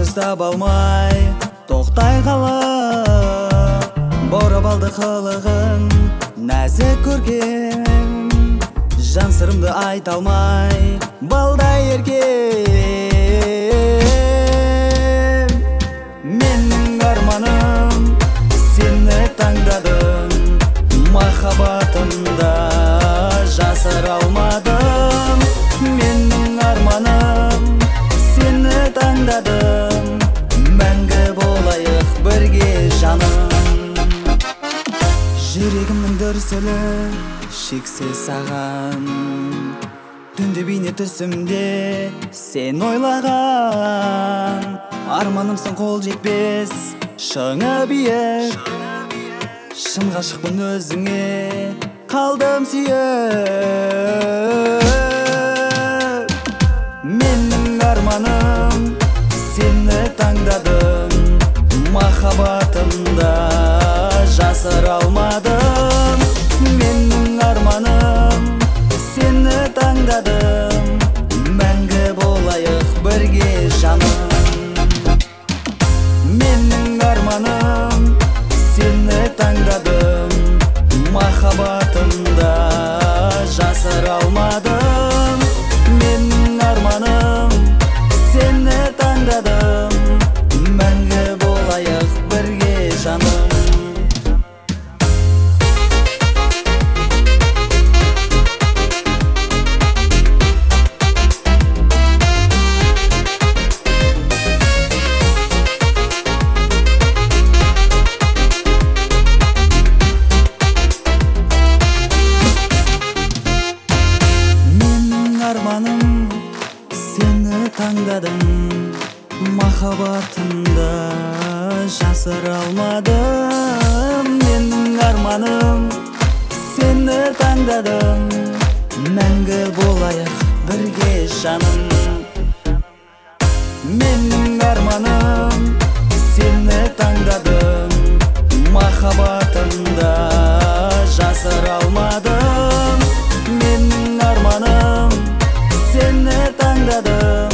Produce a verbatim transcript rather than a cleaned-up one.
ұстап алмай тоқтай қалып, баурап алды қылығың нәзік көркем. Жан сырымды айта алмай балдай еркем. Менің арманым сені таңдадым, махаббатымда жасыра алмадым. Менің арманым сені таңдадым, мәңгі болайық бірге жаным. Жүрегімнің дүрсілі шексіз саған, түнде бейне түсімде сен ойлаған. Арманымсың қол жетпес шыңы биік, шын ғашықпын өзіңе қалдым сүйіп. Менің арманым сені таңдадым, махаббатымда жасыра алмадым. Менің арманым сені таңдадым, мәңгі болайық бірге жаным. Менің арманым сені таңдадым, махаббатымда жасыра алмадым. Менің арманым сені таңдадым, мәңгі болайық бірге жаным. Арманым сені таңдадым, махаббатымда жасыра алмадым. Менің арманым сені таңдадым, мәңгі болайық бірге жаным. Менің арманым сені таңдадым, махаббатымда жасыра алмадым. Менің арманым сені таңдадым,